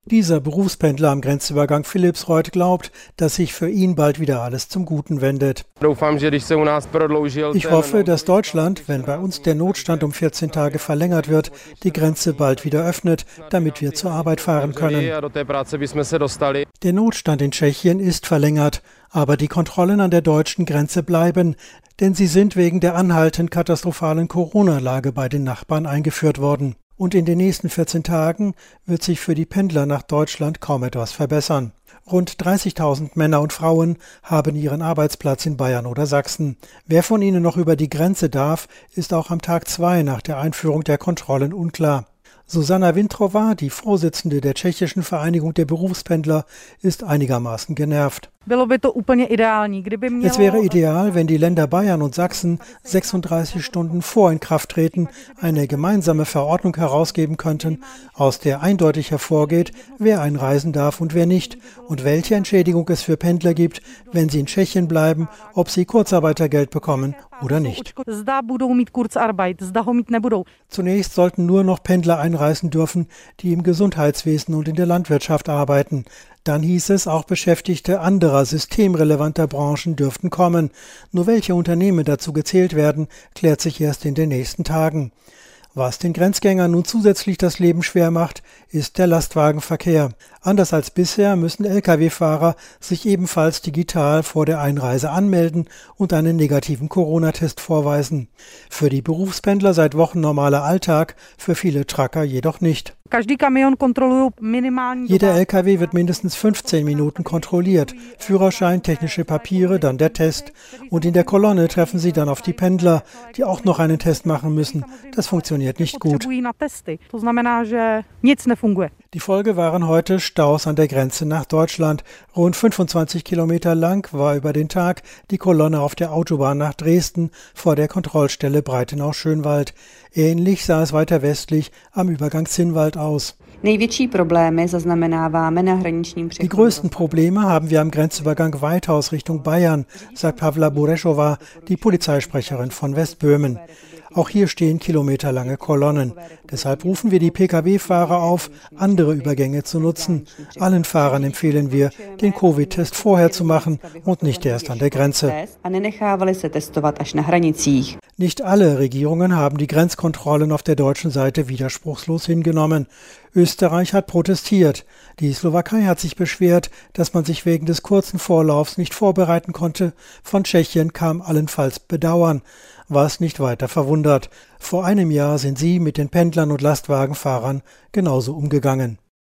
Dieser Berufspendler am Grenzübergang Philippsreuth glaubt, dass sich für ihn bald wieder alles zum Guten wendet. Ich hoffe, dass Deutschland, wenn bei uns der Notstand um 14 Tage verlängert wird, die Grenze bald wieder öffnet, damit wir zur Arbeit fahren können. Der Notstand in Tschechien ist verlängert, aber die Kontrollen an der deutschen Grenze bleiben, denn sie sind wegen der anhaltend katastrophalen Corona-Lage bei den Nachbarn eingeführt worden. Und in den nächsten 14 Tagen wird sich für die Pendler nach Deutschland kaum etwas verbessern. Rund 30.000 Männer und Frauen haben ihren Arbeitsplatz in Bayern oder Sachsen. Wer von ihnen noch über die Grenze darf, ist auch am Tag 2 nach der Einführung der Kontrollen unklar. Susanna Vintrova, die Vorsitzende der tschechischen Vereinigung der Berufspendler, ist einigermaßen genervt. Es wäre ideal, wenn die Länder Bayern und Sachsen 36 Stunden vor Inkrafttreten eine gemeinsame Verordnung herausgeben könnten, aus der eindeutig hervorgeht, wer einreisen darf und wer nicht und welche Entschädigung es für Pendler gibt, wenn sie in Tschechien bleiben, ob sie Kurzarbeitergeld bekommen oder nicht. Zunächst sollten nur noch Pendler einreisen dürfen, die im Gesundheitswesen und in der Landwirtschaft arbeiten. Dann hieß es, auch Beschäftigte anderer systemrelevanter Branchen dürften kommen. Nur welche Unternehmen dazu gezählt werden, klärt sich erst in den nächsten Tagen. Was den Grenzgängern nun zusätzlich das Leben schwer macht, ist der Lastwagenverkehr. Anders als bisher müssen Lkw-Fahrer sich ebenfalls digital vor der Einreise anmelden und einen negativen Corona-Test vorweisen. Für die Berufspendler seit Wochen normaler Alltag, für viele Trucker jedoch nicht. Jeder Lkw wird mindestens 15 Minuten kontrolliert. Führerschein, technische Papiere, dann der Test. Und in der Kolonne treffen sie dann auf die Pendler, die auch noch einen Test machen müssen. Das funktioniert nicht gut. Die Folge waren heute Staus an der Grenze nach Deutschland. Rund 25 Kilometer lang war über den Tag die Kolonne auf der Autobahn nach Dresden vor der Kontrollstelle Breitenau-Schönwald. Ähnlich sah es weiter westlich am Übergang Zinnwald aus. Die größten Probleme haben wir am Grenzübergang Weithaus Richtung Bayern, sagt Pavla Burešová, die Polizeisprecherin von Westböhmen. Auch hier stehen kilometerlange Kolonnen. Deshalb rufen wir die Pkw-Fahrer auf, andere Übergänge zu nutzen. Allen Fahrern empfehlen wir, den Covid-Test vorher zu machen und nicht erst an der Grenze. Nicht alle Regierungen haben die Grenzkontrollen auf der deutschen Seite widerspruchslos hingenommen. Österreich hat protestiert. Die Slowakei hat sich beschwert, dass man sich wegen des kurzen Vorlaufs nicht vorbereiten konnte. Von Tschechien kam allenfalls Bedauern, was nicht weiter verwundert. Vor einem Jahr sind sie mit den Pendlern und Lastwagenfahrern genauso umgegangen.